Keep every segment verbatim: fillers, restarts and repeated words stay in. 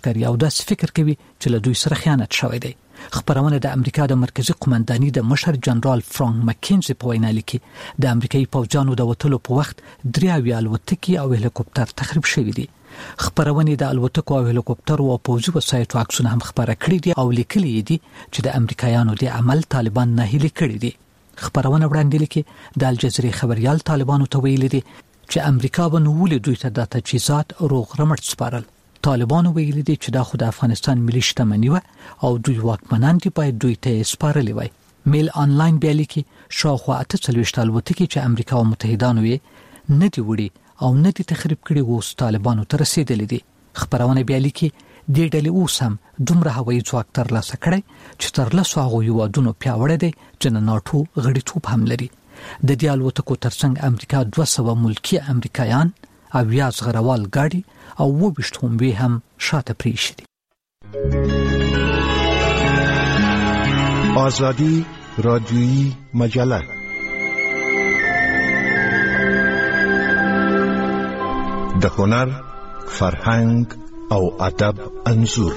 ښکاري او داسې فکر کوي چې له دوی سره خیانت شوی دی. خبرونه د امریکا د مرکزی قومنداني د مشر جنرال فرانک مکینزي په وینا لیکي د امریکایي پوځیانو د وټلو په وخت درې الوتکې او هلیکوپټر تخریب شوي دي. خبرونه د الوتکو او هلیکوپټر او پوځي وسایټو عکسونه هم خبره کړي دي او لیکلي دي چې د امریکایانو د عمل طالبان نه هلي کړي دي. خبرونه وړاندې لیکي د الجزیرې خبريال طالبانو ته ویلي دي چې امریکا به نو ولې دوی ته د تجهیزات روغ رمټ سپارل. طالبانو ویلي دي چې دا خو د افغانستان ملي شتمني و او دوی واکمنان دي باید دوی ته سپارلې وای. میل آنلاین بیا لیکي شاوخوا اته څلوېښت الوتکې چې امریکا او متحدانو یې نه دی وړي او نه دي تخریب کړي وو طالبانو ته رسیدلې دي. خبرونه بیا لیکي د ډلې اوس هم دومره هوایي ځواک ترلاسه کړی چې تر لسو هغو هیوادونو پیاوړی دی چې د ناټو غړیتوب هم لري. د دې الوتکو ترڅنګ امریکا دوه سوه ملکی امریکایان او یا زغروال ګاډي او وبشت هم به هم شاته پریشي دي. آزادی رادیویی مجله د هنر، فرهنګ او ادب انځور.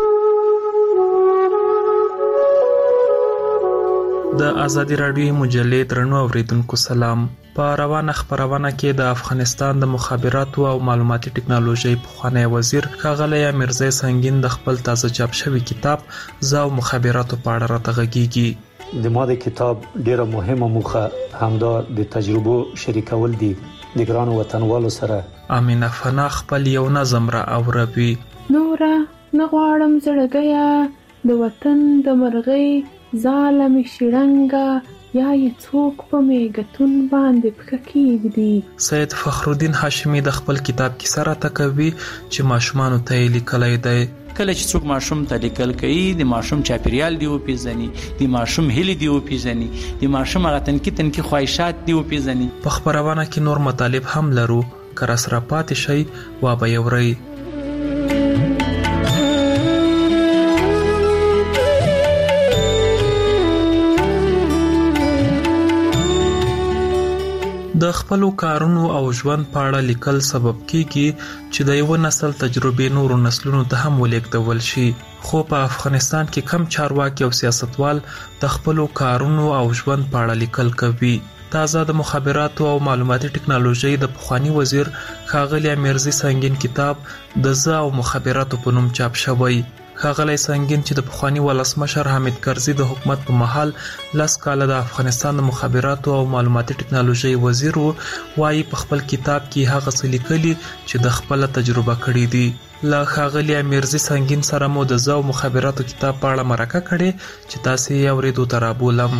د آزادی رادیویی مجلې درنو اوریدونکو سلام. په روانه خبرونه کې د افغانستان د مخابراتو او معلوماتي ټکنالوژي پخوانی وزیر ښاغلی میرزا سنگین د خپل تازه چاپ شوی کتاب زاو مخابراتو په اړه راته غږیږي. د ما د کتاب ډیره مهمه موخه همدا د تجربو شریکول دي د ګرانو وطنوالو سره. امینه فنا خپل یو نظم را اوروي. نوره نغواړم زړګیا د وطن د مرغۍ ظالم شړنګا یا یې څوک په میګتون باندې پښه کېږدي. سید فخرالدین هاشمي د خپل کتاب کې سره تکوي چې ماشومانو ته لیکلای دی. کله چې څوک ماشوم ته لیکل کوي د ماشوم چاپیریال دی او پیژني، د ماشوم هیلې دی او پیژني، د ماشوم هغه تنکي تنکي خواهشات دی او پیژني. په خبرونه کې نور مطالب هم لرو که را سره پاتې شي وا به یوري. د خپلو کارونو او ژوند په اړه لیکل سبب کیږي چې د یو نسل تجربې نورو نسلونو ته هم ولېږدول شي. خو په افغانستان کې کم چارواکي او سیاستوال د خپلو کارونو او ژوند په اړه لیکل کوي. تازه د مخابراتو او معلوماتي ټکنالوژي د پخوانی وزیر ښاغلی میرزا سنگین کتاب د زاو مخابراتو په نوم چاپ شوی. ښاغلی سنگین چې د پخوانی ولسمشر حامد کرزي د حکومت په مهال لس کاله د افغانستان د مخابراتو او معلوماتي ټکنالوژي وزیر وو، وايي په خپل کتاب کې هغه څه لیکلي چې د خپل تجربه کړی دي. له ښاغلی میرزا سنگین سره مو د زاو مخابراتو کتاب په اړه مرکه کړې چې تاسو یې اوریدو ته رابولم.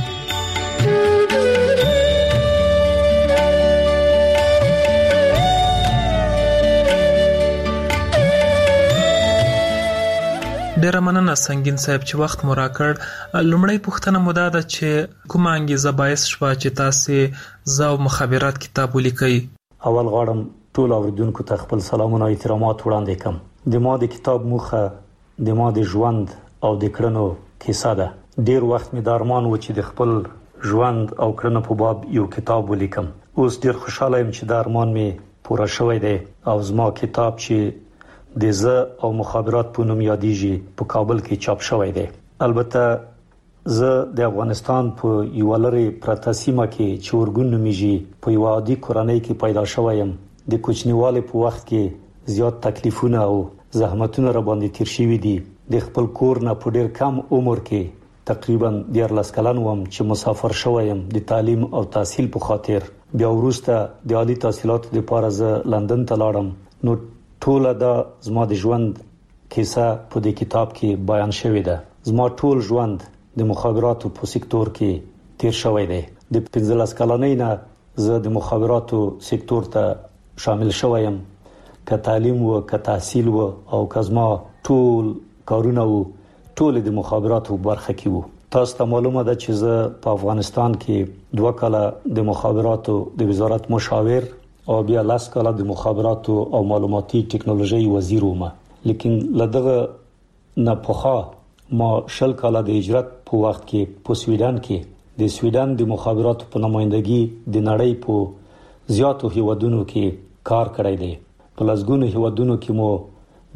ډیره مننه سنگین صاحب چې وخت مو راکړ. لومړی پوښتنه مو دا ده چې کومه انګیزه باعث شوه چې تاسو زاو مخابرات کتاب ولیکئ؟ اول غواړم ټول اوریدونکو ته خپل سلامونه او احترامات وړاندې کړم. د ما د کتاب موخه د ما د ژوند او د کړنو کیسه ده. ډیر وخت مې د ارمان و چې د خپل ژوند او کړنو په باب یو کتاب ولیکم. اوس ډیر خوشاله یم چې د ارمان مې پوره شوی دی او زما کتاب چې د ز او مخابرات په نوم یادېږي په کابل کې چاپ شوی دی. البته زه د افغانستان په یو لري پرته سیمه کې چې ورګون نومیږي په یو عادي کورنۍ کې پیدا شوم. د کوچنیوالي په وخت کې زیات تکلیفونه او زحمتونه را باندې تیر شوي دي. د خپل کور نه په ډیر کم عمر کې تقریبا دیارلس کلن وم چې مسافر شوم د تعلیم او تحصیل په خاطر. بیا وروسته د عالی تحصیلاتو لپاره زه لندن ته لاړم. نو ټول دا زما د ژوند کیسه په دې کتاب کې بیان شوی ده. زما ټول ژوند د مخابراتو په سکتور کې تیر شوی دی. د پنځلس کلنۍ نه زه د مخابراتو سکتور ته شامل شوم. که تعلیم و که تحصیل و او که زما ټول کارونه و ټول د مخابراتو برخه کې وو. تاسو ته معلومه ده چې زه په افغانستان کې دوه کاله د مخابراتو د وزارت مشاور او بیا لاس کاله د مخابراتو او معلوماتي ټکنالوژي وزیر وم. لیکن لدغه نه پخوا ما شل کاله د هجرت په وخت کې په سویډن کې د سویډن د مخابراتو په نمائندګي د نړۍ په زیاتو هیوادونو کې کار کړی دی. په لږونو هیوادونو کې مو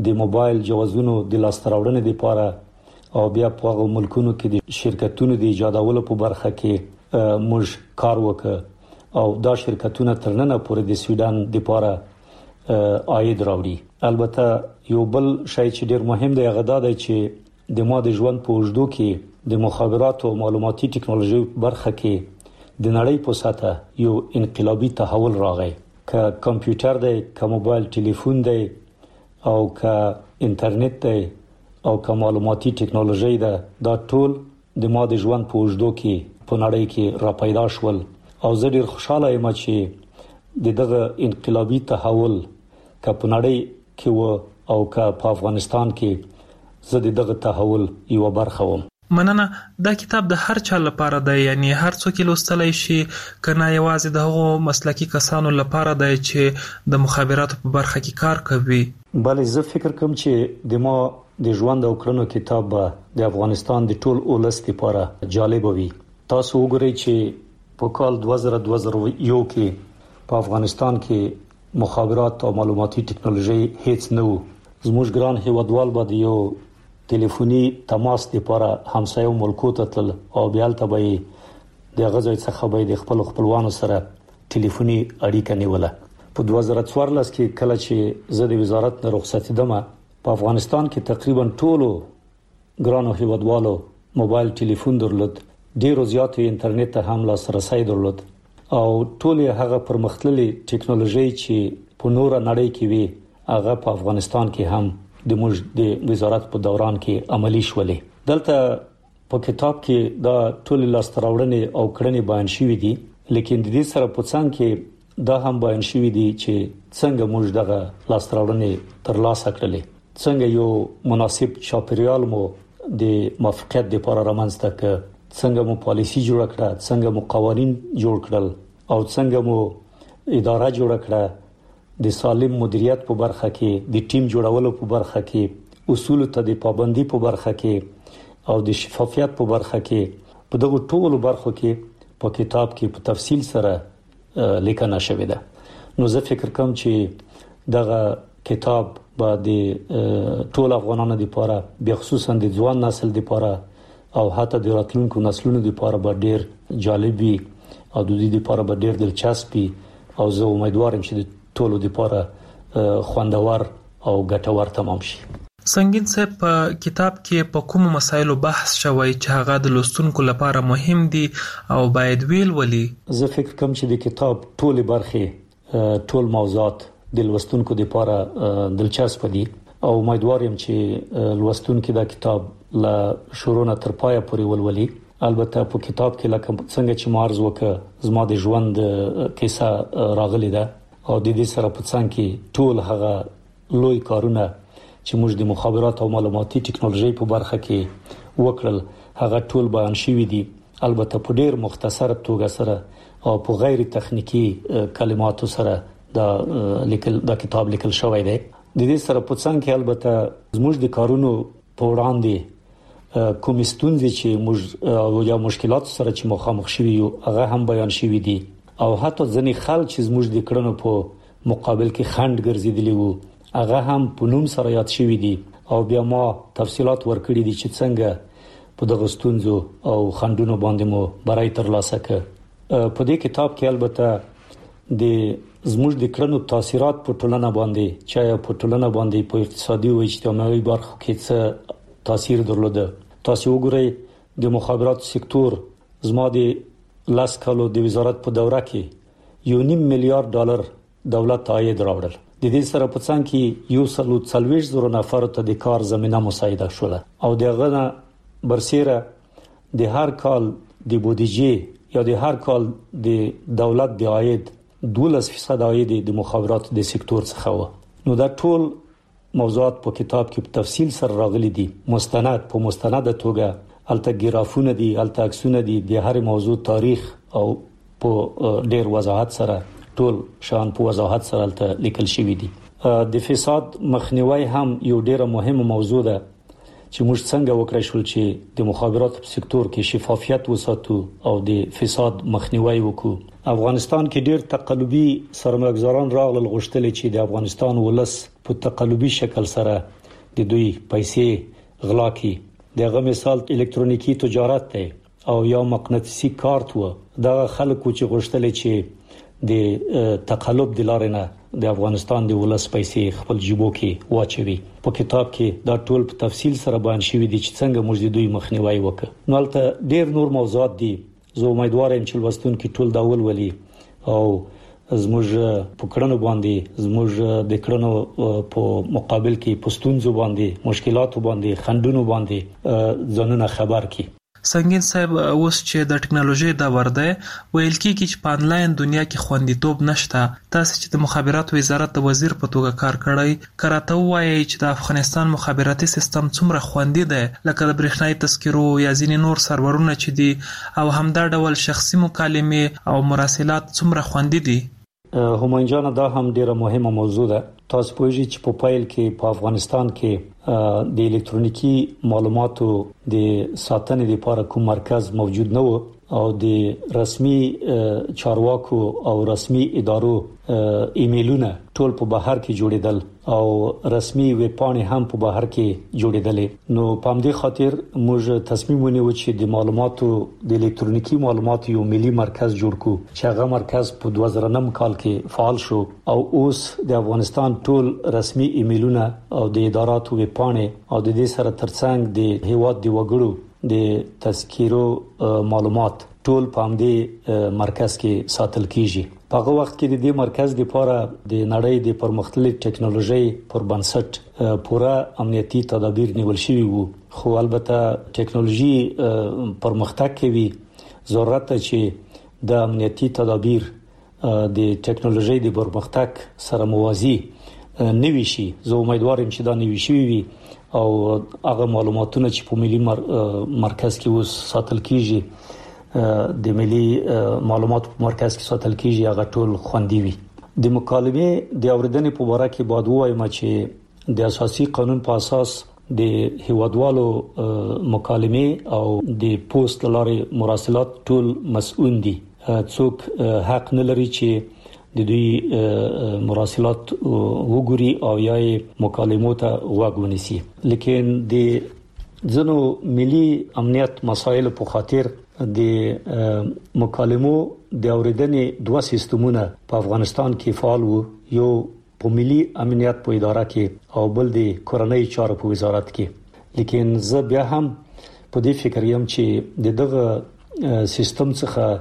د موبایل جوازونو د لاستراوړنې لپاره او بیا په هغه ملکونو کې د شرکتونو د ایجادولو په برخه کې موږ کار وکړ او دا شرکتونه ترننه پورې د سویډن لپاره عاید راوړي. البته یو بل شی چې ډیر مهم دی هغه دا دی چې د ما د ژوند په اوږدو کې د مخابراتو او معلوماتي ټکنالوژي برخه کې د نړۍ په سطح یو انقلابي تحول راغی. که کمپیوټر دی، که موبایل ټلیفون دی او که انټرنیټ دی او که معلوماتي ټکنالوژي ده، دا ټول د ما د ژوند په اوږدو کې په نړۍ کې را پیدا شول او زه ډیر خوشاله یم چې د دغه انقلابي تحول که په نړۍ کې و او که په افغانستان کې زه د دغه تحول یو برخه وم. مننه. دا کتاب د هر چا لپاره دی، یعنی هر څوک لوستلای شي، کنه یوازې د هغو مسلکی کسانو لپاره دی چې د مخابراتو په برخه کې کار کوي؟ بله، زه فکر کوم چې د ما د ژوند او کړنو کتاب به د افغانستان د ټول ولس لپاره جالب وي. تاسو وګورئ چې په کال دوه زره دوه زره یو کې په افغانستان کې مخابرات او معلوماتي ټکنالوژي هیڅ نه وو. زموږ ګران هیوادوال به یو ټلیفوني تماس لپاره همسایو ملکو ته تل او بیا ته به د غزوی څخه به د خپل خپلوانو سره ټلیفوني اړیکه نیوله. په دوه زره څوارلس کې کله چې زه د وزارت نه رخصتې دمه په افغانستان کې تقریبا ټولو ګرانو هیوادوالو موبایل ټلیفون درلود، ډیرو زیاتو انټرنیټ ته هم لاسرسي درلود او ټول هغه پرمختللي ټکنالوژي چې په نور نړۍ کې وي هغه په افغانستان کې هم د موږ د وزارت په دوران کې عملی شولې. دلته په کتاب کې دا ټول لاستراوړنې او کړنې بیان شوې دي، لیکن د دې سره په څنګ کې دا هم بیان شوې دي چې څنګه موږ دغه لاستراوړنې ترلاسه کړلې، څنګه یو مناسب چاپیریال مو د موافقت لپاره رامنځته کړ، څنګه مو پالیسی جوړ کړه، څنګه مو قوانين جوړ کړل او څنګه مو اداره جوړ کړه. د سالم مدیریت په برخه کې، د ټیم جوړولو په برخه کې، اصول ته د پابندۍ په برخه کې او د شفافیت په برخه کې، په دغه ټولو برخو کې په کتاب کې په تفصیل سره لیکنه شوې ده. نو زه فکر کوم چې دغه کتاب به د ټول افغانانو لپاره، به خصوصا د ځوان نسل لپاره او حتی د راتلونکو نسلونو لپاره به ډیر جالب وي او د دې لپاره به ډیر دلچسپ وي او زه امیدوارم چې د ټولو لپاره خوندور او ګټور تمام شي. سنگین صاحب، په کتاب کې په کوم مسایلو بحث شوی چې هغه د لوستونکو لپاره مهم دي او باید ویل ولي؟ زه فکر کوم چې د کتاب ټول برخې، ټول موضوعات د لوستونکو لپاره دلچسپ دي او امیدوار یم چې لوستونکو دا کتاب لا شروع نه تر پایه پورې ولولي. البته په کتاب کې لکه څنګه چې مارز وکړه زما د ژوند کیسه راغلی ده او د دې سره په څنګه کې ټول هغه لوی کارونه چې موږ د مخابرات او معلوماتي ټکنالوژي په برخه کې وکړل هغه ټول بیان شوی دي، البته په ډیر مختصر توګه سره او په غیر تخنیکی کلماتو سره دا لیکل دا کتاب لیکل شوی دی. د دې سره په څنګه کې البته زموږ د کارونو په وړاندې کوم ستونزې چې موږ او یا مشکلات سره چې مخامخ شوي یو هغه هم بیان شوی دي او حتی ځنې خلک چې زموږ د کړنو په مقابل کې خند ګرځیدلی وو هغه هم په نوم سره یاد شوی دي او بیا ما تفصيلات ورکړي دي چې څنګه په دغه ستونزو او خندونو باندې مو برای ترلاسه کړ. په دې کتاب کې البته د زموږ د کړنو تاثیرات په ټولنه باندې، چې په ټولنه باندې په اقتصادي او اجتماعي برخو کې څه تاثیر درلوده. تاسو وګورئ د مخابرات سکتور زما د لاس کالو د وزارت په دوره کې یو نیم میلیارډ ډالر دولت عاید راوړل. د دې سره په څنګه کې یو سلو څلويښت زره نفر ته د کار زمينه مساعده شوه او دغه برسیره د هر کال د بودیجې یا د هر کال د دولت د عاید دولس فیصد عاید د مخابرات د سکتور څخه و. نو دا ټول موضوعات په کتاب کې په تفصیل سره راغلي دي، مستند په مستند توګه، الته ګرافونه دي، الته عکسونه دي، د هر موضوع تاریخ او په ډیر وضاحت سره ټول شان په وضاحت سره الته لیکل شوی دي. د فساد مخنیوي هم یو ډیره مهمه موضوع ده چې موږ څنګه وکړای شو چې د مخابرات په سکتور کې شفافیت وساتو او د فساد مخنیوي وکړو. افغانستان کې ډیر تقلبي سرمایه‌ګزاران راغلل غوښتل چې د افغانستان ولس په تقلبي شکل سره د دوی پیسې غلا کی. دغه مثال الکترونیکی تجارت دی او یا مقناطیسي کارت و. دا خلکو چې غوښتل چې د تقلب د لارې نه د افغانستان د ولس پیسې خپل جیبو کې واچوي. په کتاب کې دا ټول په تفصیل سره بیان شوی دی چې څنګه موږ د دوی مخنیوي وکړو. نو البته ډیر نور موضوعات دي. زه امیدوار یم چې لوستونکي ټول دا ولولي او زموږ په کړنو باندې زموږ د کړنو په مقابل کې پښتونځو باندې مشکلاتو باندې خندونو باندې ځانونه خبر کی. سنگین صاحب اوس چې د ټکنالوژي دا ورده ویل کیږي چې په انلاین دنیا کې خوندیتوب نشته. تاسو چې د مخابراتو وزارت د وزیر په توګه کار کړی کراته وایي چې د افغانستان مخابراتي سیستم څومره خوندي دی لکه د برېښنايي تذکرو یا ځینې نور سرورونه چې دي او همدا ډول شخصي مکالمې او مراسلات څومره خوندي دي. همایون جان دا هم ډیره مهمه موضوع ده. تاسو پوهیږئ چې په پایل کې په افغانستان کې د الکترونیکی معلوماتو د ساتنې لپاره کوم مرکز موجود نه و او د رسمي چارواکو او رسمي ادارو ایمیلونه ټول په بهر کې جوړیدل او رسمي ویب پاڼې هم په بهر کې جوړیدلې. نو په همدې خاطر موږ تصمیم ونیو چې د معلوماتو د الکترونیکی معلوماتو یو ملي مرکز جوړ کړو چې هغه مرکز په دوه زره نه کال کې فعال شو او اوس د افغانستان ټول رسمي ایمیلونه او د اداراتو ویب پاڼې او د دې سره ترڅنګ د هیواد د وګړو د تذکیرو معلومات ټول په همدې مرکز کې ساتل کیږي. په هغه وخت کې د دې مرکز لپاره د نړۍ د پرمختللې ټکنالوژي پر بنسټ پوره امنیتي تدابیر نیول شوي وو. خو البته ټکنالوژي پرمختګ کوي ضرورت ته چې د امنیتي تدابیر د ټکنالوژي د پرمختګ سره موازي نوي شي. زه امیدوار یم چې دا نوي شي وي او هغه معلوماتونه چې په ملي مر... مرکز کې اوس ساتل کیږي د ملي معلومات په مرکز کې ساتل کیږي هغه ټول خوندي وي. د مکالمې د اوریدنې په اړه کې بعد وایم چې د اساسي قانون په اساس د هیوادوالو مکالمې او د پوسټ لارې مراسلات ټول مسؤل دي. څوک حق نه لري چې د دوی مراسلات وګوري او یا مکالمو ته غوږ ونیسي. لیکن د ځنو ملي امنیت مسایل په خاطر د مکالمو د اوریدنې دوه سیستمونه په افغانستان کې فعال وو. یو په ملي امنیت په اداره کې او بل د کورنۍ چارو په وزارت کې. لیکن زه بیا هم په دې فکر یم چې د دغه سیستم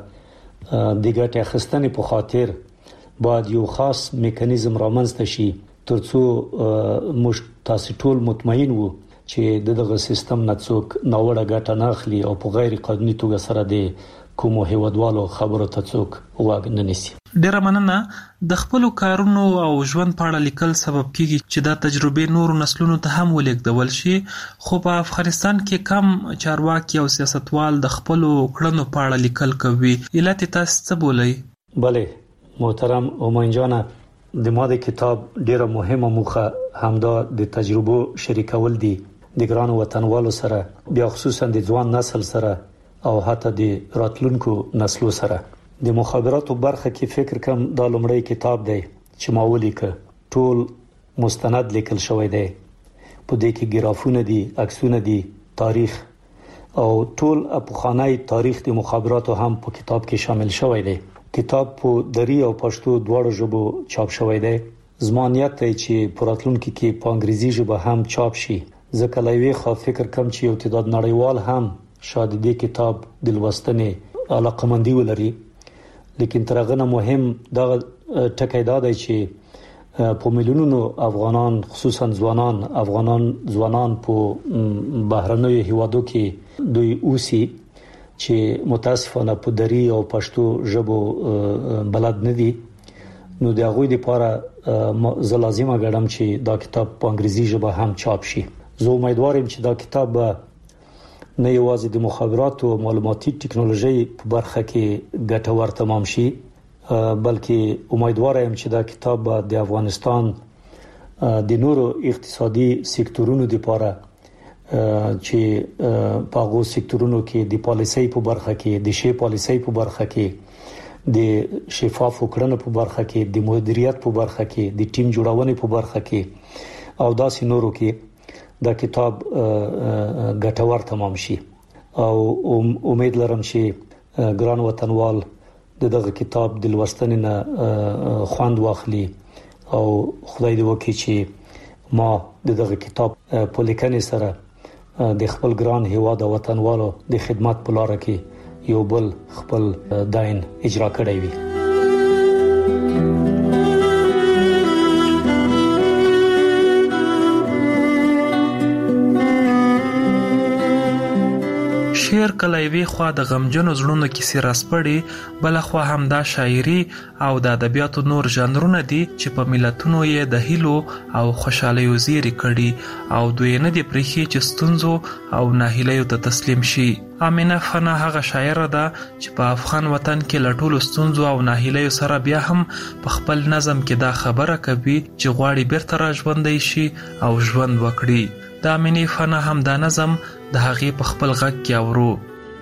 څخه د ګټې اخیستنې په خاطر باید یو خاص میکانیزم رامنځته شي ترڅو موږ تاسو ټول مطمئن وو چې دغه سیستم نه څوک ناوړه ګټه نه اخلي او په غیر قانوني توګه سره د کوم هیوادوالو خبرو ته څوک واګ نه نیسي. ډیره مننه. د خپل کارونو او ژوند په اړه لیکل سبب کیږي چې دا تجربه نورو نسلونو ته هم ولیکدول شي. خو په افغانستان کې کم چارواکي او سیاستوال د خپل کړنو په اړه لیکل کوي. علت تاسو څه بولئ؟ بله محترم همایون جان، د ما د کتاب ډیره مهمه موخه همدا د تجربو شریکول دي د ګران وطنوالو سره، بیا خصوصا د ځوان نسل سره او حتی د راتلونکو نسلو سره. د مخابراتو برخه کې فکر کوم دا لومړی کتاب دی چې ما ولیکه. ټول مستند لیکل شوی دی، په دې کې ګرافونه دي، عکسونه دي، تاریخ او ټول اپخانای تاریخ د مخابراتو هم په کتاب کې شامل شوی دی. کتاب په دری او پښتو دواړو ژبو چاپ شوی دی. زمانیت دی چې په راتلونکي کې په انګریزي ژبه هم چاپ شي. ځکه لوی خو فکر کوم چې یو تعداد نړیوال هم شاید دې کتاب د لوستنې علاقمندي ولري. لیکن تر هغه مهم دا ټکی دا دی چې په میلیونونو افغانان خصوصا ځوانان افغانان ځوانان په بهرنیو هیوادو کې دوی اوسي چې متاسفانه په دری او پښتو ژبو بلد نه دي. نو د هغوی لپاره زه لازمه ګڼم چې دا کتاب په انګریزي ژبه هم چاپ شي. زه امیدوار یم چې دا کتاب نه یوازې د مخابراتو او معلوماتي ټکنالوژي په برخه کې ګټور تمام شي، بلکې امیدوار یم چې دا کتاب د افغانستان د نورو اقتصادي سکتورونو لپاره چې په هغه سکتورونو کې د پالیسۍ په برخه کې د شی پالیسۍ په برخه کې د شفاف کړنو په برخه کې، د مدیریت په برخه کې، د ټیم جوړونې په برخه کې او داسې نورو کې دا کتاب ګټور تمام شي. او امید لرم چې ګران وطنوال دغه کتاب د لوستنې نه خوند واخلي او خدای دې وکړي چې ما دغه کتاب په لیکنې سره د خپل ګران هیواد او وطنوالو د خدمت په لار کې یو بل خپل داین اجرا کړی وي. شعر کله وی خوا د غمجنو زړونو کیسې راسپړي، بل خوا هم دا شاعري او د ادبیاتو نور ژانرونه دي چې په ملتونو یې د هیلو او خوشحالیو زیری کړي او دوی نه دي پرېخي چې ستونزو او ناهیلیو ته تسلیم شي. امینه فنا هغه شاعره ده چې په افغان وطن کې لټول ستونزو او ناهیلیو سره بیا هم په خپل نظم کې دا خبره کوي چې غواړي بیرته را ژوندۍ شي او ژوند وکړي. د امینه فنا هم دا نظم د هغې په خپل غږ کې اورو.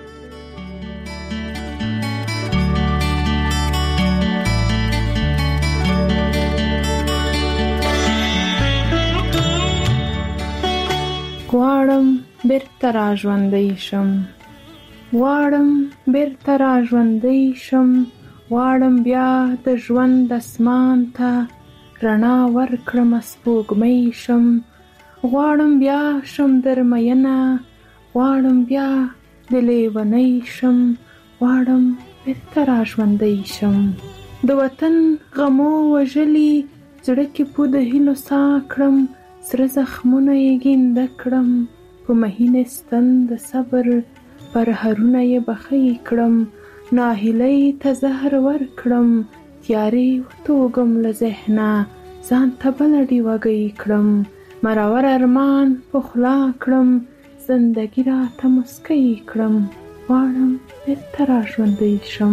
غواړم بیرته را ژوندۍ شم، غواړم بیرته را ژوندۍ شم، غواړم بیا د ژوند اسمان ته رڼا ورکړم سپوږمۍ شم، غواړم بیا شم درمینه، غواړم بیا د لیونۍ شم، غواړم بیرته را ژوندۍ شم. د وطن غمو وژلي زړه کې پو د هیلو سا کړم، سره زخمونه یې ګینده کړم، په مهین ستن د صبر پر هرونه یې بخۍ کړم، ناهیلۍ ته زهر ورکړم، تیارې وتوږم له ذهنه، ځان ته بله ډیوګۍ کړم، مرور ارمان په خوله کړم، زندګي راته مسکی کړم، غواړم بیرته را ژوندۍ شم.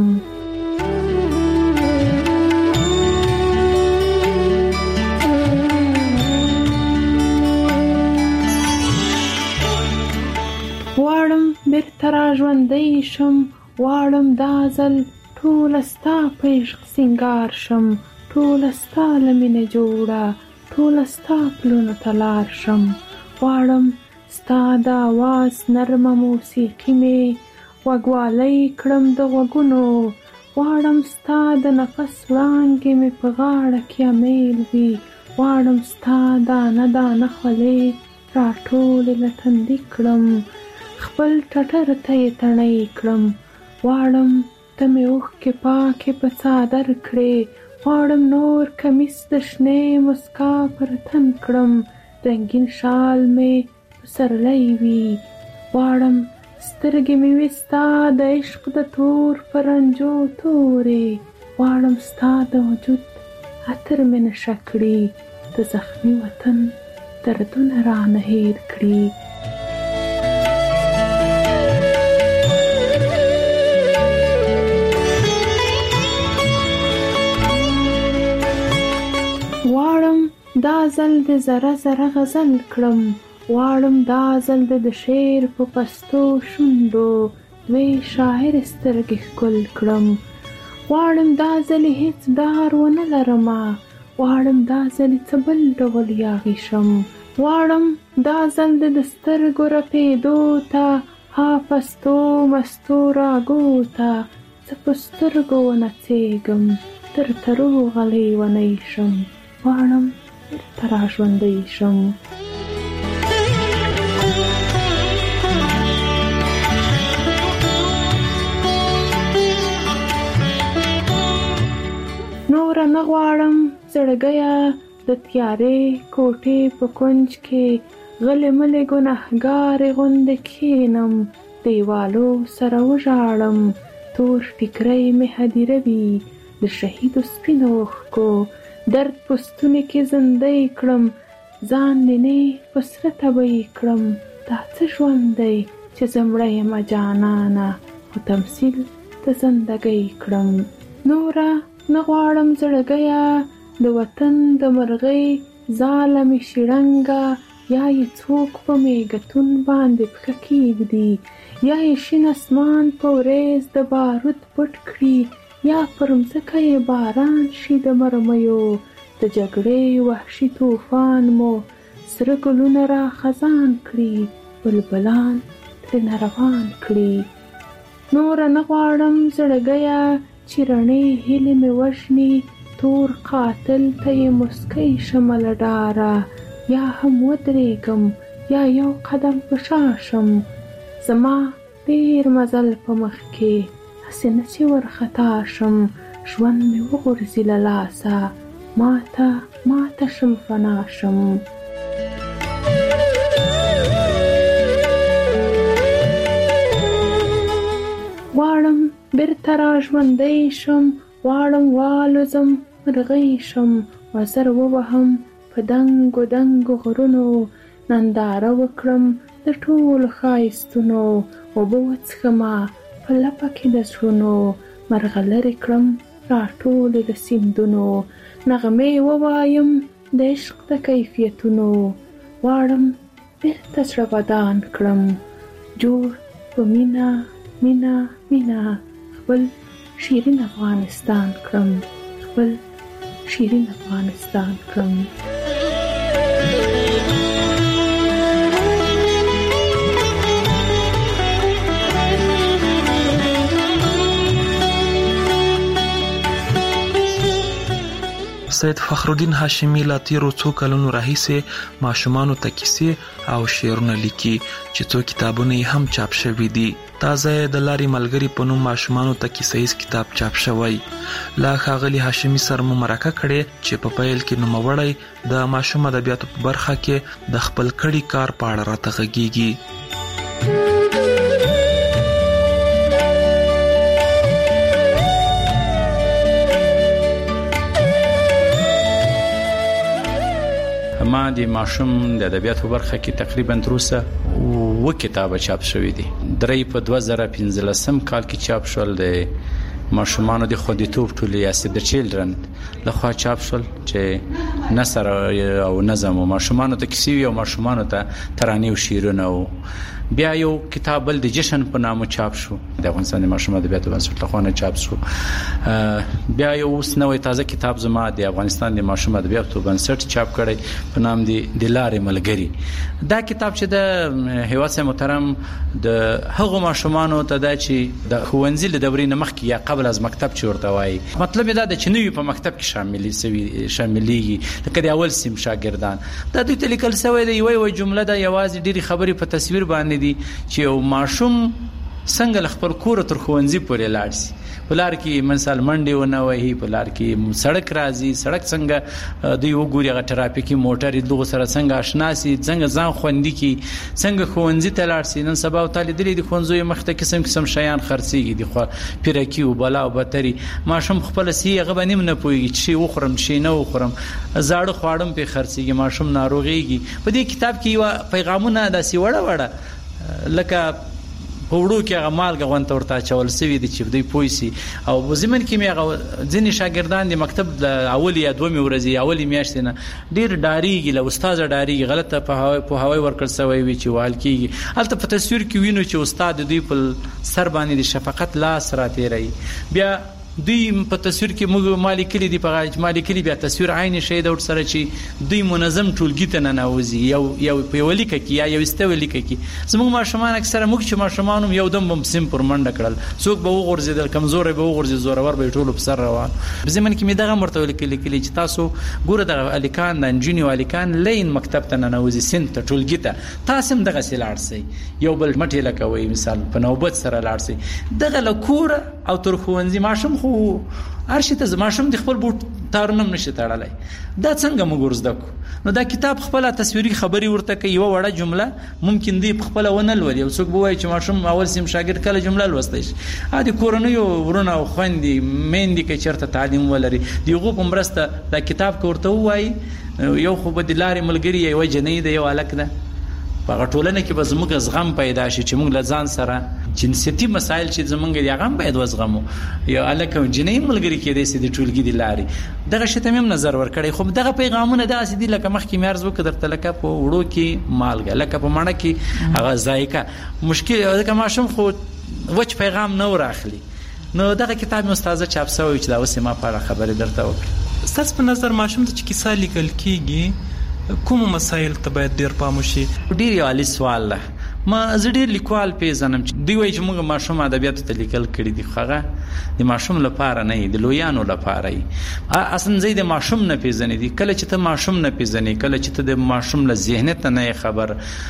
غواړم بیرته را ژوندۍ شم، غواړم دا ځل ټوله ستا په عشق سینګار شم، ټوله ستا له مینې جوړه، ټوله ستا پلونو ته لار شم، غواړم ستا د آواز نرمه موسیقي مې غوږوالی کړم د غوږونو، غواړم ستا د نفس وړانګې مې په غاړه کې امیل وي، غواړم ستا دانه دانه خولې راټولې له تندي کړم، خپل ټټر ته یې تڼۍ کړم، غواړم ته مې اوښکې پاکې په څادر کړې، غواړم نور کمیس د شنې مسکا پر تن کړم، رنګین شال مې پسرلی وي، غواړم سترګې مې وي ستا د عشق د تور پرنجو تورې، غواړم ستا د وجود عطر مې نشه کړي، د زخمي وطن دردونه رانه هیر کړي. غواړم دا ځل د زره زره غزل کړم، غواړم دا ځل د شعر په پستو شونډو دوی شاعر سترګې ښکل کړم، غواړم دا ځل هیڅ ډار ونه لرمه، غواړم دا ځل څه بل ډول یاغي شم، غواړم دا ځل د سترګو رپېدو ته ها پستو مستو راګو ته څه په سترګو ونڅېږم تر ترو غلی ونی شم، غواړم بیرته را ژوندۍ شم. نوره نه غواړم زړګیه د تیارې کوټې په کونج کې غلې ملې ګنهګارې غوندې کښېنم، دیوالو سره وژاړم، تور ټیکری مې هدیره وي د شهیدو سپینو اوښکو، درد پستونې کې زندۍ کړم، ځان نینې په سره تبۍ کړم، دا څه ژوند دی چې زه مړه یمه جانانه، خو تمثیل د زندګۍ کړم. نوره نه غواړم زړګیه د وطن د مرغۍ ځاله مې شړنګه، یا یې څوک په میګتون باندې پښه کیږدي، یا یې شین اسمان په وریځ د بارود پټ کړي، یا پر مځکه یې باران شي د مرمیو، د جګړې وحشي طوفان مو سره ګلونه را خزان کړي، بلبلان ترې روان کړي. نوره نه غواړم زړګیه چې رڼې هیلې مې وژني، تور قاتل ته یې مسکی شم له ډاره، یا هم ودرېږم یا یو قدم په شا شم. زما ډېر مزل په مخ کې، هسې نه چې ورخطا شم، ژوند مې وغورځي له لاسه، ماته ماته شم فنا شم. غواړم بیرته را ژوندی شم، غواړم والوزم مرغۍ شم، وزر ووهم په دنګو دنګو غرونو، ننداره وکړم د ټولو ښایستونو، اوبه وڅښمه په لپه کې د زړونو، مرغلرې کړم راټولې د سیندونو، نغمې ووایم د عشق د کیفیتونو. غواړم بیرته زړه ودان کړم، جوړ په مینا مینا مینا خپل شیرین افغانستان کړم، خپل شیرین افغانستان کړم. سید فخرالدین هاشمی لا تیرو څو کلونو راهیسې ماشومانو ته کیسې او شعرونه لیکي چې څو کتابونه یې هم چاپ شوي دي. تازه د لارې ملګري په نوم ماشومانو ته کیسه ییز کتاب چاپ شوی. لا ښاغلي هاشمي سره مو مرکه کړې چې په پیل کې نوموړی د ماشوم ادبیاتو په برخه کې د خپل کړي کار په اړه راته غږیږي. ما د ماشوم د ادبیاتو برخه کې تقریبا تر اوسه و کتابه چاپ شوې دي. درې په دوه زره پنځلسم کال کې چاپ شول، د ماشومانو د خوندیتوب ټولې یا سیب د چیلډرن لخوا چاپ شول چې نثر او نظم او ماشومانو ته کیسې او ماشومانو ته ترانې او شعرونه. بیا یو کتاب بل د جشن په نامه چاپ شو، د افغانستان د ماشوم ادبیاتو بنسټ لخوا نه چاپ شو. بیا یو اوس نوې تازه کتاب زما د افغانستان د ماشوم ادبیاتو بنسټ چاپ کړی په نام دی د لارې ملګري. دا کتاب چې د هیواد محترم د هغو ماشومانو ته دا چې د ښوونځي له دورې نه مخکې یا قبل از مکتب چې ورته وایي، مطلب دا د چې نوی په مکتب کې شاملې سوي شاملېږي، لکه د اول سیم شاګردان. دا دوی ته لیکل سوی دی یوه یوه جمله ده، یوازې ډېرې خبرې په تصویر باندې دي چې یو ماشوم څنګه خپل کور تر ښوونځي پورې لاړ شي. په لار کې مثال منډې ونه وهي، په لار کې سړک راځي، سړک څنګه دوی وګوري، هغه ټرافیکي موټرې دغه سره څنګه آشنا شي، څنګه ځان خوندي کړي، څنګه ښوونځي ته لاړ شي. نن سبا ته لیدلې د ښوونځیو مخته قسم قسم شیان خرڅېږي، د پیرکي او بلا او بتري. ماشوم خپل سي هغه باندې نه پوهېږي چې وخورم شي نه وخورم، زاړه خواړم په خرڅېږي، ماشوم ناروغېږي. په دې کتاب کې یو پیغامونه داسې وړه وړه لکه په وړو کې هغه مالګه غونته ورته اچول سوي دي چې دوی پوه شي. او په ضمن کې مې هغه ځینې شاګردان د مکتب د اولې یا دومې ورځې اولې میاشتې نه ډېر ډارېږي، له استاده ډارېږي، غلطه پوهاوی ورکړل سوی وي چې وال کېږي. هلته په تصویر کې وینو چې استاد دوی په سر باندې د شفقت لاس راتېروي. بیا دوی په تصویر کې موږ مالی کلی دی، په مالی کلی بیا تصویر عین شی د ور سره چې دوی منظم ټولګي ته ننوځي، یو یو په ولیکه کې یا یو استولیکه کې. زموږ ماشومان اکثره موږ چې ماشومانو یو دم بم سیم پر منډه کړل، څوک به وغورځېدل، کمزوري به وغورځي، زورور به ټول په سر روان. په ځمن کې مې دغه مرته ولیکل کلی چې تاسو ګوره د الیکان د انجینی الیکان لین مکتب ته ننوځي، سین ته ټولګي ته تاسو هم دغه سلاړ سي، یو بل مټې لکوي، مثال په نوبت سره لاړ سي. دغه لکور او تر ښوونځي ماشوم خو ارشي ته ماشوم د خپل بوت تارنم نشي تړلای. دا څنګه موږ ورزده کو؟ نو دا کتاب خپل تصویري خبري ورته کوي، یو وړه جمله ممکن دی خپل ونه لولي، او څوک به وایي چې ماشوم اول سیم شاګرد کله جمله لوستای شي. ا دې کورنیو ورونه او خويندې مېندې کې چرته تعلیم ولري دیغه په مرسته دا کتاب کوړته وایي. یو خو به د لارې ملګری یو جنې دی، یو الک ده. په ټولنه کې به زموږ زغم پیدا شي چې موږ له ځان سره جنسيتي مسایل چې زمونږ دی هغه باید وزغمو. یو الکه جنې ملګری کې دې سې د ټولګي دی لاري دغه شته مم نظر ور کړی. خو دغه پیغامونه داسې دي لکه مخکې مارز وکړ درته لکه په وړو کې مالګه، لکه په مڼه کې هغه ذایقه. مشکل دغه ماشوم خو وچ پیغام نه وراخلي، نو دغه کتاب مې استاد چاپ شوی چې دا اوس ما په اړه خبرې درته وکړم. ستاسو په نظر ماشوم ته چې کیسه لیکل کیږي کوم مسایل ته باید ډیر پام وشي؟ ډیر یو عالی سوال ده. ما زه ډیر لیکوال پیژنم چې دوی وایي چې موږ ماشوم ادبیاتو ته لیکل کړي دي، خو هغه د ماشوم لپاره نه دي، د لویانو لپاره دي. اصلا زه د ماشوم نه پیژنې دي. کله چې ته ماشوم نه پیژنې، کله چې ته د ماشوم له ذهنیت نه خبر،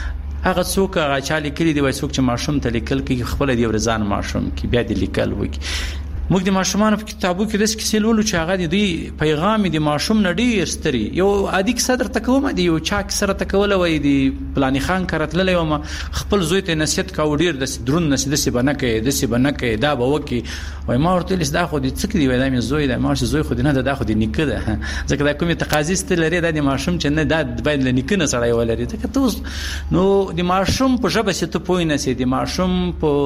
هغه څوک هغه چا لیکلي دی وایي څوک چې ماشوم ته لیکل کوي خپل دی ورزان ماشوم کې بیا د لیکل وکړي. موږ د ماشومانو په کتابو کې د کیسې لولو چې هغه د دوی پیغام د ماشوم نه ډیر ستري. یو عادي کیسه درته کوم دی، یو چا کیسه درته کوله وایي د پلاني خان کرتللی وم خپل زوی ته نصیحت کاوه ډیر د درون نصیحت داسې به نه کوي داسې به نه کوي دا به وکړي. وایي ما ورته ویل دا خو دې څه کوي؟ وایي دا مې زوی دی. ما ورته زوی خو دې نه ده، دا خو دې نیکه ده، ځکه دا کومې تقاضي ستې لري دا د ماشوم چې نه دا باید له نیکه نه سړی ولري. ځکه ته اوس نو د ماشوم په ژبه چې ته پوه نه سې، د ماشوم په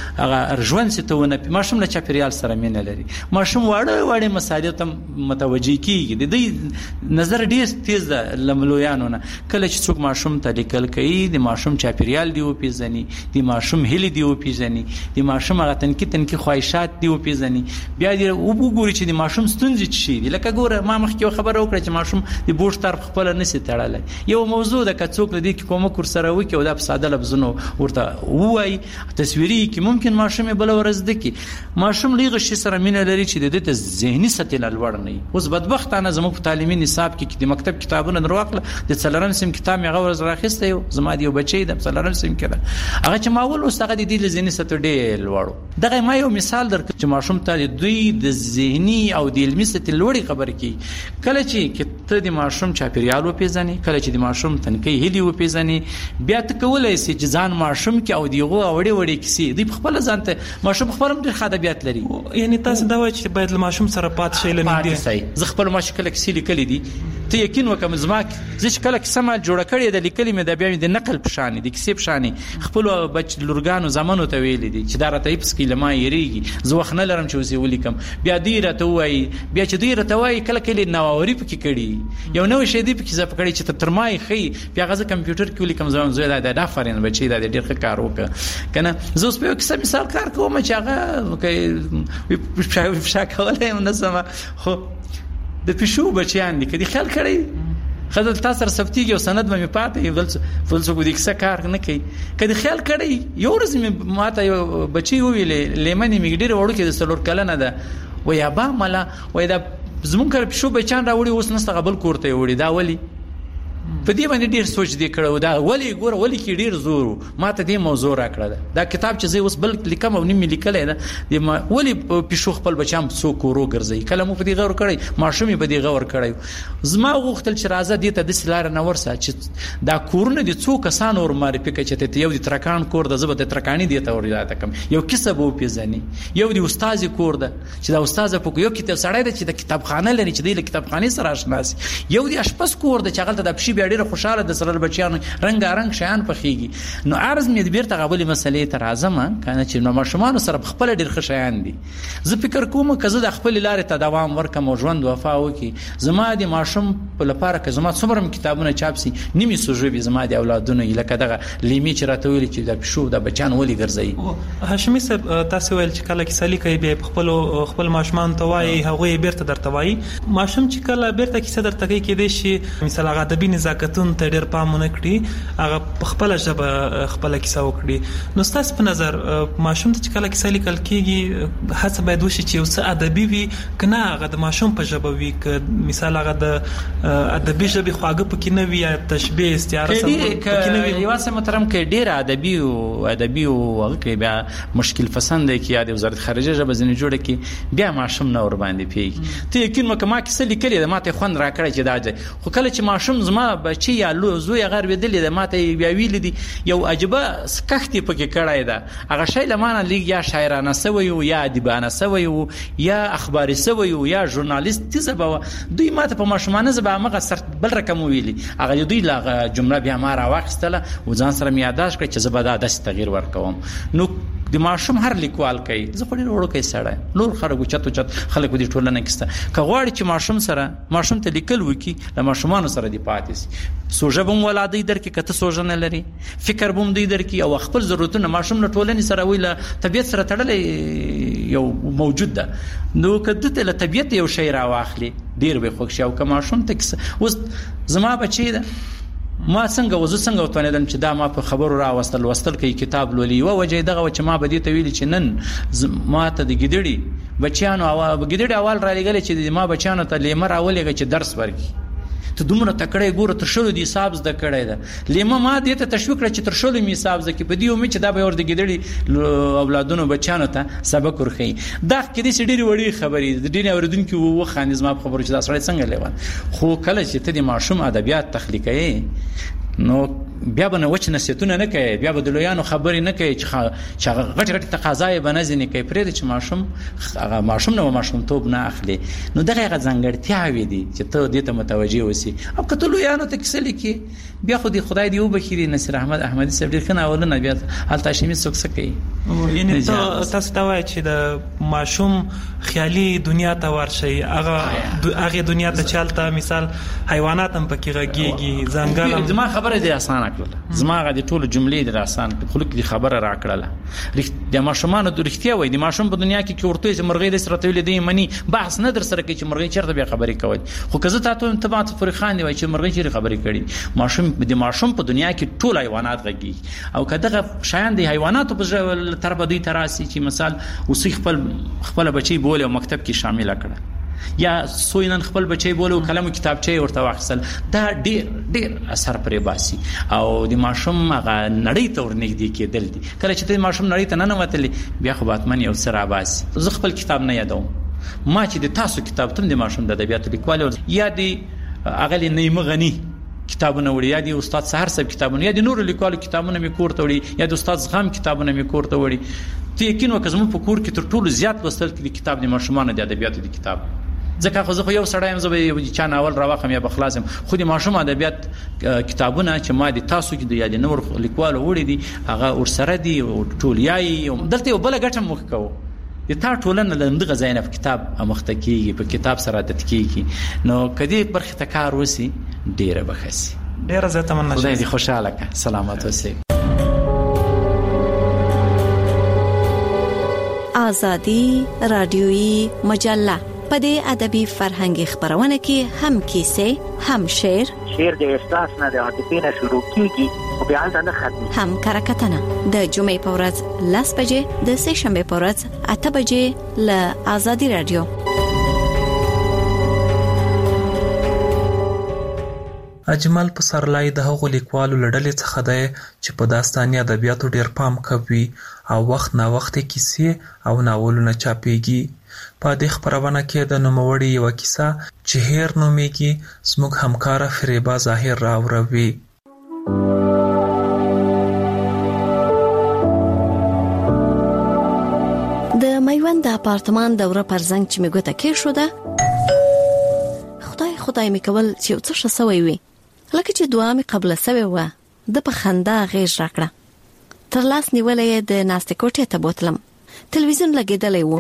هغه ژوند چې ته ونه ماشوم له چاپېریال سره مینه لري. ماشوم واړه واړه مسایل ته متوجي کیږي، د دې نظر ډیر تیز ده لملویانو نه. کله چې څوک ماشوم ته لیکل کوي د ماشوم چاپیریال دی او پیژني، د ماشوم هلي دی او پیژني، د ماشوم هغه تنکی تنکی خواهشات دی او پیژني، بیا دی وګوري چې د ماشوم ستونزې څه دي. لکه ګوره ما مخکې خبره وکړه چې ماشوم د بوش طرف خپل نسی تړلی. یو موضوع د کڅوک لدی کې کوم کور سره وکي او د په ساده لفظونو ورته وای تصویري کې ممکن ماشوم بل ورځ دکی ماشوم لیغه شي سره مینه لري چې د دې ذهني سطح لوړ نه وي. اوس بدبختانه زموږ په تعلیمي نصاب کې د مکتب کتابونه دروغله د څلورم سم کتاب مې غوړ راخسته یو زما دی یو بچی د څلورم سم کې ده هغه چې ماول اوس هغه د دې ذهني سطح ډېر لوړ. دغه ما یو مثال درکړم چې ماشوم ته دوی د ذهني او د علمي سطح لوړې خبرې کوي. کله چې ته د ماشوم چاپیریال وپیژنې، کله چې د ماشوم تنکي هلي وپیژنې، بیا ته کولای شې چې ځان ماشوم کې او دیغه وړي وړي کیسې دی خپل ځان ته ماشوم خپل ډېر ادبیات لري. یعنی تاسو دا وایي چې باید له ماشوم سره پات شي لنډي. زه خپل ماشوم کله کیسې لیکلې دي ته یقین وکم زما زه چې کله کیسه ما جوړه کړې د لیکلې مې د بیا د نقل پشانې د کیسې پشانې خپل بچ لورګانو زمانو ته ویلې دي چې دا راته ایپس کې لما یریږي زه وخت نه لرم چې وسې ولیکم. بیا دی راته وایي بیا چې دی راته وایي کله کله نووري پکې کړي یو نو شی دی پکې زه پکړی چې تر مای خي بیا غزه کمپیوټر کې ولیکم زما زوی دا د افرین بچی دا ډېر ښه کار وکړ کنه. زه اوس په یو کیسه مثال کار کوم چې هغه کوي فشا کولای هم نسمه خو د پښو بچیان دي کدي خیال کړی خدای تاسو سره ثبتيږي او سند مې پاتې ول فلسفه د کیسه کار نه کوي کدي خیال کړی. یو ورځ مې ماته یو بچی ویلې لیمنې مې ډېر وړو کې د سلور کلنه ده و یا با ملا و دا زمون کړ پښو بچان راوړي اوس نسته قبل کوړته وړي دا ولی په دې باندې ډیر سوچ دی کړو دا ولی ګور ولی کې ډیر زور ماته دې موضوع را کړل. دا کتاب چې زه اوس بل لیکم او نیم لیکلای دا ولی پښو خپل بچام څو کورو ګرځي کله مو په دې غور کړی ماشومې په دې غور کړی. زما غوښتل چې راځه دې ته د سلار نه ورسه چې دا کورونه دي څو کسان اور معرفي کوي چې ته یو د ترکان کور د زبده ترکانی دی ته ورته کم یو کیسه بو پیژني یو د استاد کور ده چې دا استاد په یو کتاب سړی دی چې د کتابخانه لري چې د کتابخانه سره آشنا شي. یو د اشپز کور ده چې هغه د پښې ډېر خوشاله د سره بچیانو رنگارنګ شیان پخېږي. نو عرض مې د بیرته غوړې مسلې ته راځم کنه چې نو ماشومان سره خپل ډېر ښه شیان دي. زه فکر کوم کزه د خپل لارې ته دوام ورکم او ژوند وفا وکي زما د ماشوم په لپاره که زما څومره کتابونه چاپ سي نیمه سوژوي زما د اولادونو لکه دغه لیمي چې راته ویل چې د پښو د بچان ولي ګرځي. هاشمي صاحب تاسو ویل چې کله کې سالي کوي به خپل خپل ماشومان ته وایي هغه بیرته درته وایي ماشوم چې کله بیرته کیسه درته کوي کې دي شي مثال هغه ادبي نزاکتون ته ډېر پامونه کړی هغه خپل ژبه خپل کیسه وکړي. نو تاسو په نظر ماشوم ته چې کله کیسه لیکل کیږي هڅه باید وشي چې اوس ادبي وي کنه هغه د ماشوم په ژبه وي ک مثال هغه د ادبي ژبه خواږه پکې نه وي یا تشبيه استعاره سم پکې نه وي. یو څه محترم کې ډېر ادبي او ادبي او هغه کې بیا مشکل پسند دی کې د وزارت خارجه ژبه ځنې جوړه کې بیا ماشوم نه ور باندې پیږي. ته یقین مکه ما کیسه لیکلې ده ماته خوند را کړی چې دا خو کله چې ماشوم زما بچي یا زوی غر ودلې د ماته بیا ویل دي یو عجبه سکختی پکې کړای دا هغه شی لمانه لیک یا شاعرانه سوی یا ادیبانه سوی یا اخباري سوی یا ژورنالیست زبا دوی ماته په ماشومانه زبا مغه سر بل رقم ویلي هغه دوی لا جمله بیا ما را واخیستله او ځان سره مې یاداش کړ چې زه به دا داسې تغییر ورکوم. نو د ماشوم هر لیکوال کوي زه خو ډېر وړوکی سړی نور خلک اوچت اوچت خلک په دې ټولنه کې شته که غواړي چې ماشوم سره ماشوم ته لیکل وکړي له ماشومانو سره دې پاتې سي سوژه به هم ولادی درکړي که ته سوژه نه لري فکر به هم دوی درکړي او خپل ضرورتونه ماشوم له ټولنې سره وي له طبیعت سره تړلی یو موجود ده. نو که دته له طبیعت یو شی راواخلي ډېر به خوښ شي. او که ماشوم ته اوس زما بچی ده ما څنګه وزو څنګه وتونیدم چې دا ما په خبرو راوستل وستل کوي کتاب لولي و وجه دغه چې ما بدی ته ویل چې نن ما ته د ګډړي بچیانو او ګډړي اول را لګل چې ما بچیانو ته لیمه راولېږي چې درس ورکړي ته دومره تکړه ګوره تر شلو دی حساب زده کړی ده لیمه ما دې ته تشویق کړ چې تر شلو می حساب زده کې په دې امید چې دا به ور د ګډړي اولادونو بچیانو ته سبق ورخي. دا کې دې ډېری وړي خبرې د دې اوریدونکو و خانیز ما خبرو چې دا سړی څنګه لیوان خو کله چې ته د ماشوم ادبیات تخلیقي نو بیا به نه وچ نصیحتونه نه کوي بیا به د لویانو خبرې نه کوي چې هغه غټ غټ تقاضای به نه ځینې کوي پرېږدي چې ماشوم هغه ماشوم نه ماشومتوب نه اخلي. نو دغه هغه ځانګړتیاوې دي چې ته دې ته متوجه اوسې. او که ته لویانو ته کیسه لیکي بیا خو دې خدای دې وبخي نصیر احمد احمدي صاحب ډېر ښه ناولونه بیا هلته هاشمي څوک څه کوي. یعنې تاسو ته وایي چې د ماشوم خیالي دنیا ته ورشئ هغه هغې دنیا ته چې هلته مثال حیوانات هم پکې غږېږي ځنګل زما خبره دې اسانه کړله زما هغه د ټولو جملې دې اسان کړه خو لږ خبره راکړله د ماشومانو د رښتیا وایي د ماشوم په دنیا کې چې ورته چې مرغۍ دې سره تولې دی مني بحث نه در سره کوي چې مرغۍ چېرته بیا خبرې کوي. خو که زه تا ته ته ماته پورې خاندې وایي چې مرغۍ چېرې خبرې کړي ماشوم د ماشوم په دنیا کې ټول حیوانات غږېږي. او که دغه شیان د حیواناتو په تر به دوی ته راسي چې مثال اوسې خپل خپله بچی بولې او مکتب کې شامله کړه یا سوینن خپل بچی بوله او قلم او کتابچه ورته واخیستل دا ډیر ډیر اثر پرې باسي. او د ماشوم هغه نړۍ ته ورنږدې کېدل دي. کله چې د ماشوم نړۍ ته ننوتلې بیا خو باتمن یو څه راباسي. زه خپل کتاب نه یادوم ما چې د تاسو کتاب تم د ماشوم د ادبیاتو لیکوال یا د اغلی نیمه غنی کتابونه وړي یا د استاد سحر صاحب کتابونه یا د نور لیکوالو کتابونه مې کور ته وړي یا د استاد زغم کتابونه مې کور ته وړي. ته یقین وکړه زموږ په کور کې تر ټولو زیات لوستل کړي کتاب د ماشومانو د ادبیاتو د کتاب ځکه خو زه خو یو سړی یم زه به یو چا ناول راواخلم یا به خلاص یم خو د ماشوم ادبیات کتابونه چې ما د تاسو کې د یا د نور لیکوالو وړي دي هغه ورسره دي ټولیایي دلته یو بله ګټه موږ کوو د تا ټولنه له همدغه ځای نه په کتاب اموخته کېږي په کتاب سره عادت کېږي. نو که دې برخې ته کار وسي ډېره به ښه سي. ډېره زیاته مننه خدای دې خوشحاله کړه. سلامت اوسئ. آزادی رادیویی مجله په دې ادبي فرهنګي خبرونه کې هم کیسې هم شعر شعر د احساس نه د عاطفې نه شروع کیږي او بیا نه ختمي هم کرکټنه د جمعې په ورځ لاس بجې د سه شنبه په ورځ اته بجې ل آزادی رادیو. اجمل پسرلی د هغو لیکوالو لړلې څخه دی چې په داستاني ادبیاتو ډیر پام کوي او وخت نا وخت کیسې او ناولونه چاپېږي. په دې خبرونه کې د نوموړي یو کیسه چې هیر نومېږي زموږ همکاره فریبا ظاهر راوروي. د میوند د اپارتمان دوره پر زنګ چې میګوته کې شو ده خدای خدای می کول چې څه شسوي وي لکه چې دعا می قبل سوي و د په خندا غیږ راکړه. تر لاس نیولې د ناستې کوټې ته بوتلم. تلویزیون لګیدلی و.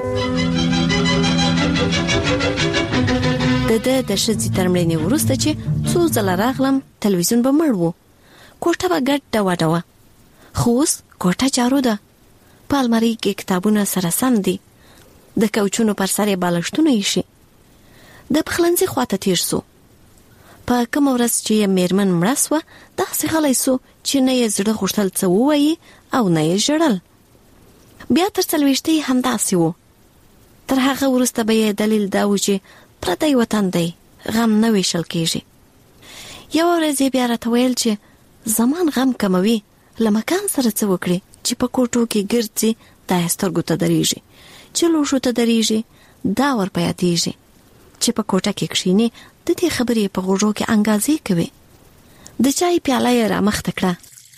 د د د شذې ترمنې ورسته چې څو ځله راغلم تلویزیون به مړ و. کوټه به ګډ ډوا ډوا. خو اوس کوټه جارو ده. په المارۍ کې کتابونه سره سم دي. د کوچونو پر سر یې بالښتونه ایښي. د پخلنځي خواته تیر سو. په کوم ورځ چې میرمن مړه سوه داسې غلی سو چې نه یې زړه غوښتل څه ووایي او نه یې ژړل. بیا تر څلوېښتې همداسې و. تر هغه وروسته به یې دلیل دا و چې پردی وطن دی غم نه ویشل کېږي. یوه ورځ یې بیا راته ویل چې زمان غم کموي له مکان سره څه وکړي چې په کوټو کې ګرځي دا یې سترګو ته درېږي چې لوښو ته درېږي دا ور په یادېږي چې په کوټه کې کښېني د دې خبرې په غوږو کې انګازې کوي. د چای پیاله یې رامخته کړه.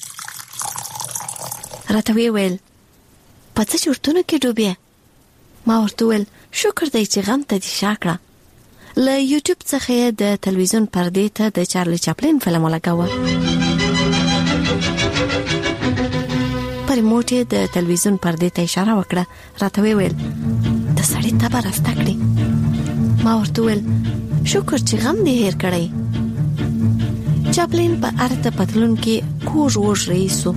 راته ویې ویل په څه چورتونو کې ډوبې؟ ما ورته ویل شکر دی چې غم ته دې شا کړه. له یوټیوب څخه د تلویزیون پردې ته د چارلی چاپلین فلم ولګاوه. پر موټي د تلویزیون پردې ته اشاره وکړه، راته ویل د سړی تبه راسته کړې. ما ورته ویل شکر چې غم دې هیر کړی. چاپلین په ارته پتلون کې کوژ وژ رئیسو.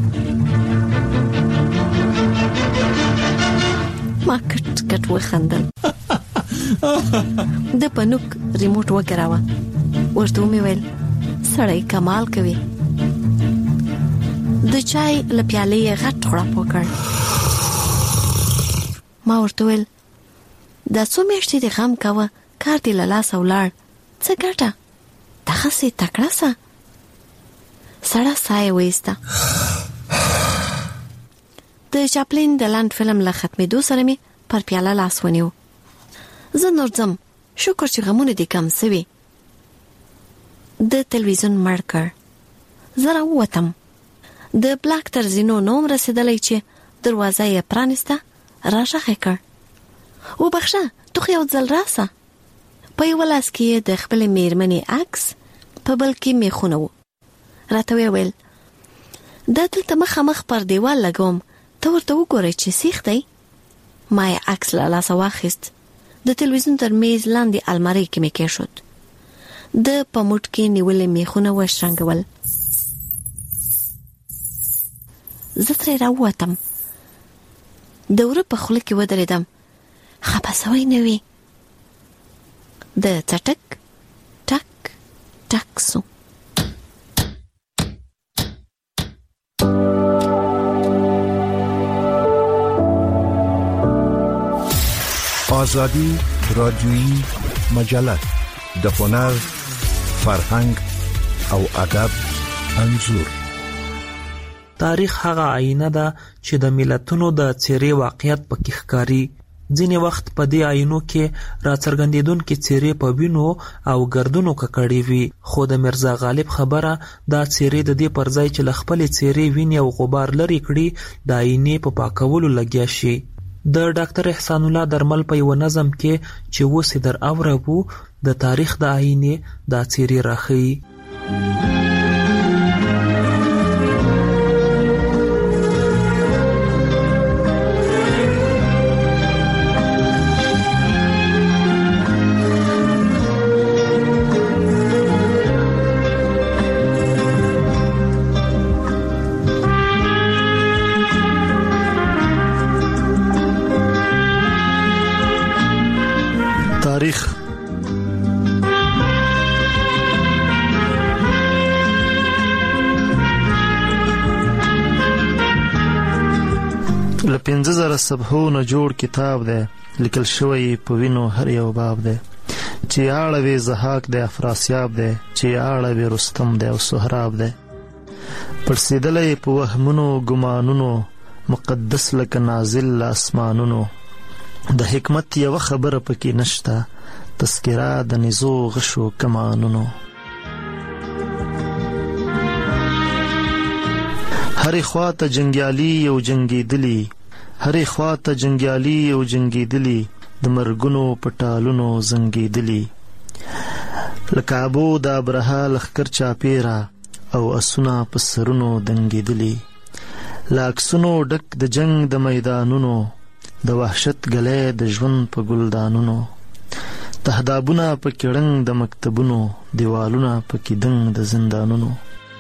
ما کټ کټ وخندل. د پنوک ریموټ وګراوه. ورته مې ویل سړی کمال کوي. د چای له پیالې غټ غړپ وکړ. ما ورته ویل دا څو میاشتې د غم کوه، کار دې له لاسه ولاړ، څه ګټه؟ دغسې تکړه سه. سړه ساه یې وایسته. د چاپلین د لنډ فلم له ختمېدو سره مې پر پیاله لاس ونیو. زه نور ځم، شکر چې غمونه دې کم سوي. د تلویزیون مړ کړ. زه راووتم. د بلاک تر زینو نوم رسېدلی چې دروازه یې پرانسته. راغږ کړ. وبخښه، تو خو یو ځل راسه. په یو لاس کې یې د خپلې میرمنې عکس، په بل کې میخونه و. راته ویل دا دلته مخامخ پر دیوال لګوم، ته ورته وګورئ چې سیخ دی. ما یې عکس له لاسه واخیست. د تلویزیون تر میز لاندې المارۍ کې مې کېښود. د په موټ کې نیولې میخونه وشرنګول. زه ترې راووتم. د وره په خوله کې ودرېدم. خپه سوی نه وي. د چټک ټک ټک سو. آزادی رادیویی مجله د هنر، فرهنګ او ادب انځور. تاریخ هغه آینه ده چې د ملتونو د څیرې واقعیت پکې ښکاري. ځینې وخت په دې آینو کې راڅرګندېدونکې څیرې په وینو او ګردونو ککړې وي، خو د میرزا غالب خبره دا څیرې د دې پر ځای چې له خپلې څیرې وینې او غبار لرې کړي، د آینې په پاکولو لګیا شي. د ډاکټر احسان الله درمل په یو نظم کې چې اوس در اوربو د تاریخ د آینې دا څیرې راښيي. تاریخ له پنځه زره صفحو نه جوړ کتاب دی، لیکل شوی په وینو هر یو باب دی. چې اړوي زحاک دی، افراسیاب دی، چې اړوي رستم دی او سهراب دی. پړسېدلی په وهمونو ګمانونو، مقدس لکه نازل له اسمانونو. د حکمت یوه خبره پکې نشته، تذکره د نزو غشو کمانونو. هرې خوا ته جنګیالي او جنګېدلي، هرې خوا ته جنګیالي او جنګېدلي، د مرګونو په ټالونو زنګېدلي. لکه ابو د ابرهه لښکر چاپېره، او اسونه په سرونو دنګېدلي. له عکسونو ډک د جنګ د میدانونو، د وحشت ګلی د ژوند په ګلدانونو. تهدابونه پکې ړنګ د مکتبونو، دیوالونه پکې دنګ د زندانونو.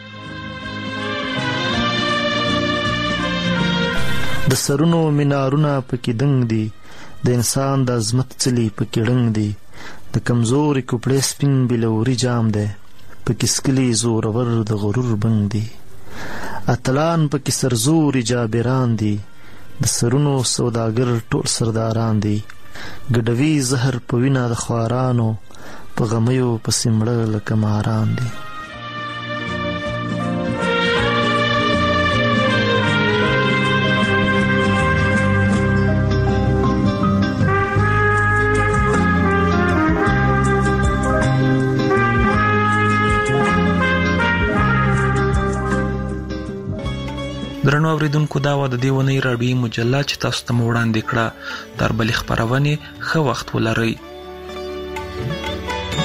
د سرونو منارونه پکې دنګ دي، د انسان د عظمت څلي پکې ړنګ دي. د کمزوري کوپړې سپین بلوري جام دی، پکې سکلي زورور د غرور بنګ دي. اتلان پکې سرزوري جابران دي، د سرونو سوداګر ټول سرداران دي. ګډوي زهر په وینه د خوارانو، په غمیو پسې مړه لکه ماران دي. درنو اوریدونکو، دا و د دې ونې راډیویي مجله چې تاسو ته مو وړاندې کړه. تر بلې خپرونې ښه وخت ولرئ.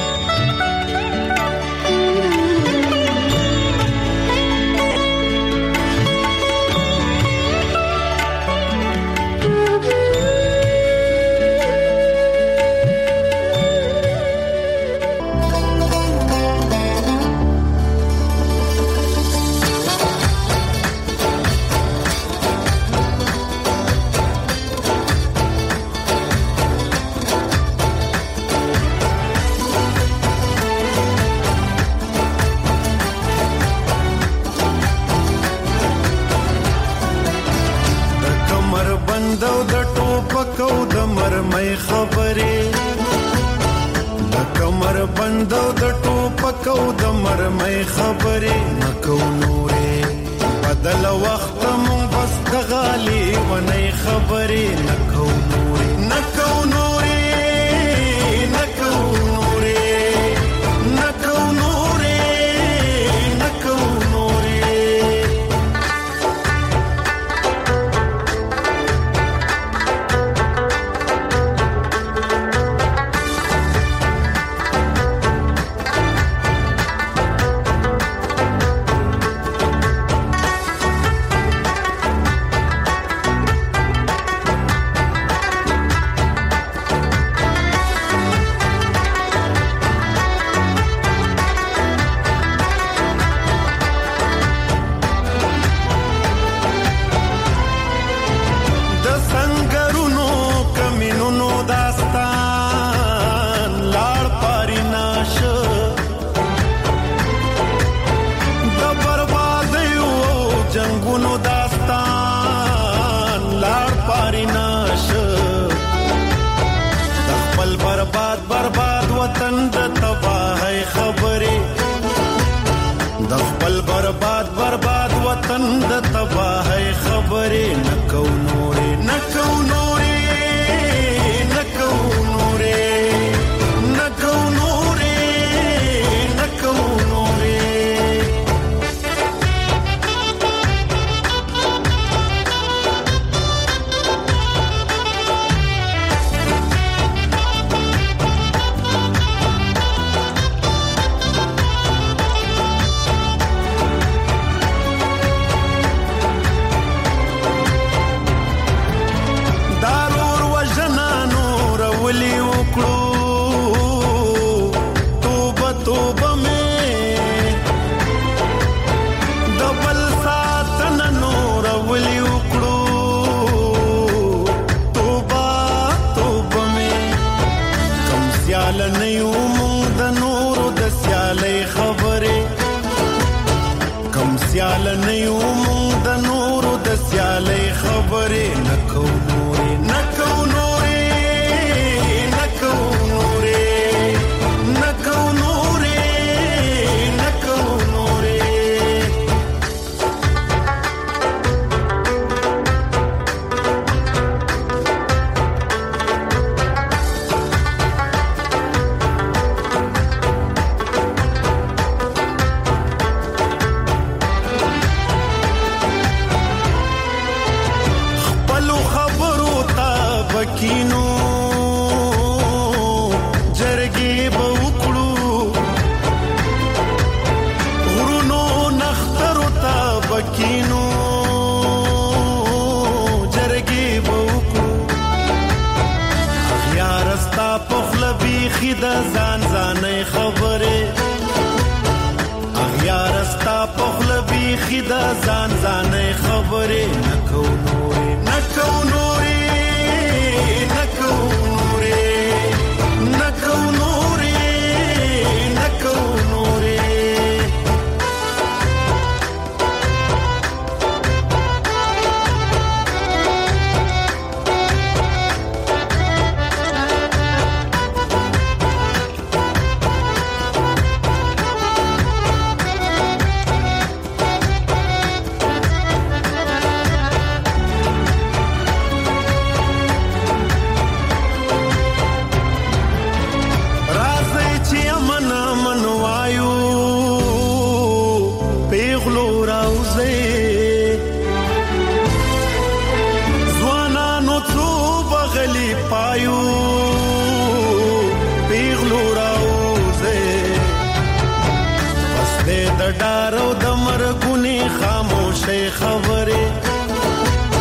نکو د مرمۍ خبرې نکو نورې بدل وخت مون بس د غالي ونې خبرې نکو نورې نکو نورې نکو نورې نکو نورې نکو نورې برباد برباد وطن د تباہی خبرې نکو نورې نکو نورې نکو نورې نکو نورې نکو نورې سیال نیو مونږ د نورو د سیالۍ خبرې نکو نورې نکو نورې نکو نورې نکو نورې نکو نورې کینو جرګې به وکړو غرونو نخترو ته بکینو جرګې به وکړو اخیار ستا په خوله بیخي د ځان ځانۍ خبرې اخیار ستا په خوله بیخي د ځان ځانۍ خبرې نکو نورې نکو نورې نکو نورې نکو نورې نکو نورې ډارو د مرګونی خاموشي خبرې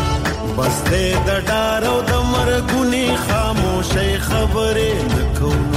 بس دې د ډارو د مرګونی خاموشي خبرې نکو